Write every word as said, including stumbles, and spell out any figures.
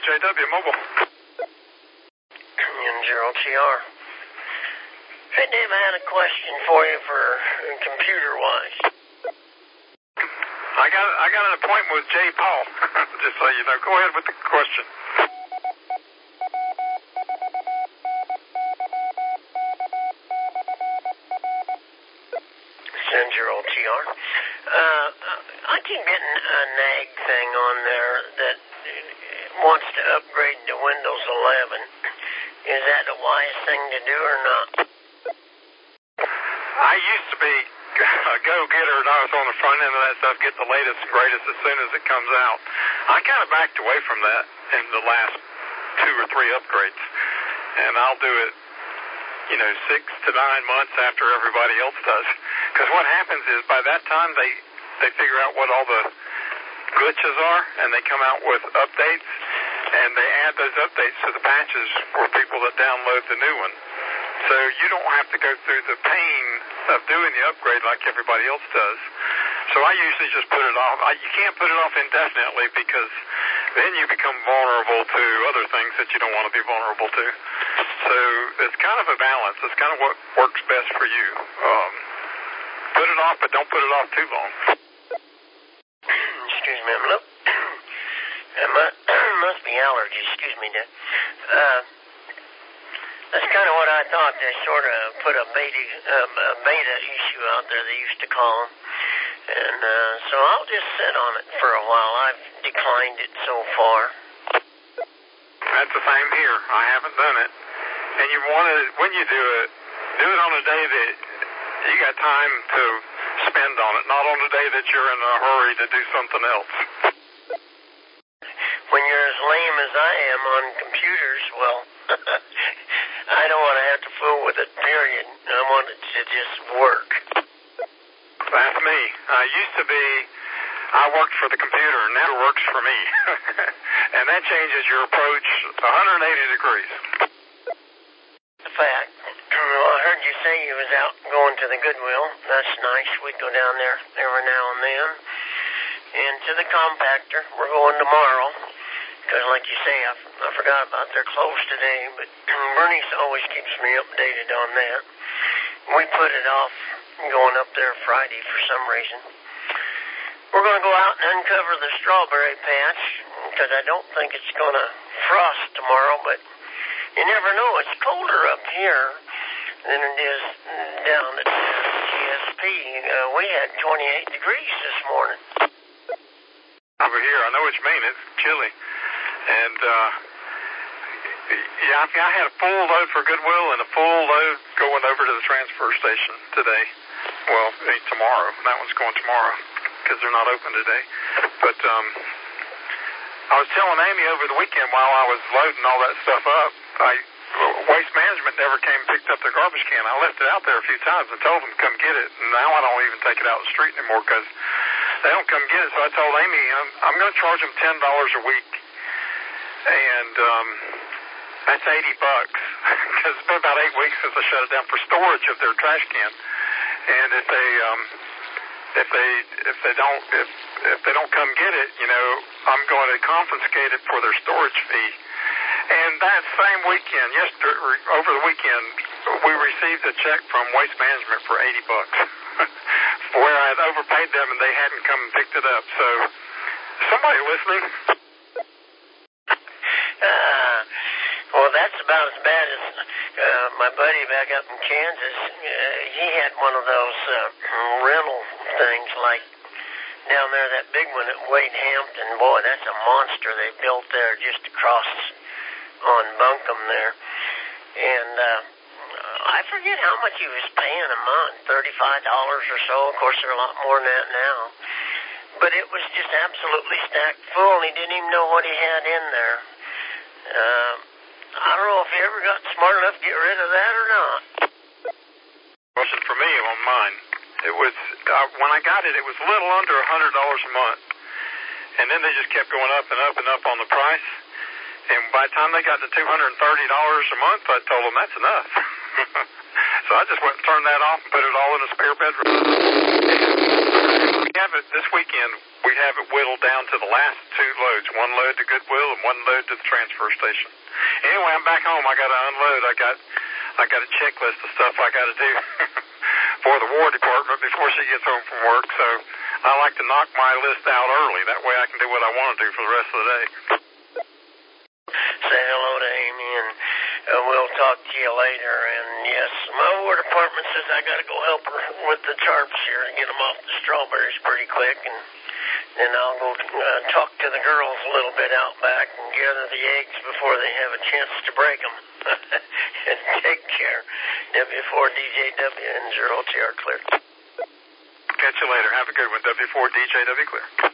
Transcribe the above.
J W Mobile. N zero T R. Hey, Dave, I had a question for you for uh, computer-wise. I got I got an appointment with J. Paul, just so you know. Go ahead with the question. N zero T R. Uh, I keep getting a nag thing on there that wants to upgrade to Windows eleven. Is that the wise thing to do or not? I used to be a go-getter, and I was on the front end of that stuff, get the latest and greatest as soon as it comes out. I kind of backed away from that in the last two or three upgrades, and I'll do it, you know, six to nine months after everybody else does. Because what happens is by that time they, they figure out what all the glitches are, and they come out with updates, and they add those updates to the patches for people that download the new one. So you don't have to go through the pain of doing the upgrade like everybody else does. So I usually just put it off. I, you can't put it off indefinitely because then you become vulnerable to other things that you don't want to be vulnerable to. So it's kind of a balance. It's kind of what works best for you. Um, put it off, but don't put it off too long. Excuse me, I'm a little... It must, must be allergies. Excuse me, Dad. Uh... That's kind of what I thought. They sort of put a beta, uh, a beta issue out there, they used to call them. And uh, so I'll just sit on it for a while. I've declined it so far. That's the same here. I haven't done it. And you want to, when you do it, do it on a day that you got time to spend on it, not on a day that you're in a hurry to do something else. When you're as lame as I am on computers, well... I don't want to have to fool with it, period. I want it to just work. That's me. I used to be, I worked for the computer, and now it works for me. And that changes your approach one hundred eighty degrees. The fact. Well, I heard you say you was out going to the Goodwill. That's nice. We'd go down there every now and then. And to the compactor. We're going tomorrow. Because, like you say, I, I forgot about their close today, but Bernice always keeps me updated on that. We put it off going up there Friday for some reason. We're going to go out and uncover the strawberry patch, because I don't think it's going to frost tomorrow, but you never know. It's colder up here than it is down at G S P. Uh, we had twenty-eight degrees this morning. Over here, I know what you mean. It's chilly. And, uh, yeah, I, I had a full load for Goodwill and a full load going over to the transfer station today. Well, I mean, tomorrow. That one's going tomorrow because they're not open today. But um, I was telling Amy over the weekend while I was loading all that stuff up, I, Waste Management never came and picked up their garbage can. I left it out there a few times and told them to come get it. And now I don't even take it out the street anymore because they don't come get it. So I told Amy, I'm, I'm going to charge them ten dollars a week. And um, that's eighty bucks because it's been about eight weeks since I shut it down for storage of their trash can. And if they um, if they if they don't if if they don't come get it, you know, I'm going to confiscate it for their storage fee. And that same weekend, yesterday over the weekend, we received a check from Waste Management for eighty bucks, where I had overpaid them and they hadn't come and picked it up. So, somebody listening? Uh, well, that's about as bad as uh, my buddy back up in Kansas. Uh, he had one of those uh, rental things like down there, that big one at Wade Hampton. Boy, that's a monster they built there just across on Buncombe there. And uh, I forget how much he was paying a month, thirty-five dollars or so. Of course, they're a lot more than that now. But it was just absolutely stacked full, and he didn't even know what he had in there. Uh, I don't know if he ever got smart enough to get rid of that or not. Wasn't for me on mine. It was, uh, when I got it, it was a little under one hundred dollars a month. And then they just kept going up and up and up on the price. And by the time they got to two hundred thirty dollars a month, I told them that's enough. So I just went and turned that off and put it all in a spare bedroom. have it this weekend. We have it whittled down to the last two loads, one load to Goodwill and one load to the transfer station. Anyway, I'm back home. I got to unload. I got I got a checklist of stuff I got to do for the War Department before she gets home from work. So I like to knock my list out early. That way I can do what I want to do for the rest of the day. Say hello to Amy, and uh, we'll talk to you later. And yes, my War Department says I got to go help her with the tarps here and get them off the strawberries pretty quick. And then I'll go uh, talk to the girls a little bit out back and gather the eggs before they have a chance to break them. And take care. W four D J W and zero T R clear. Catch you later. Have a good one. W four D J W clear.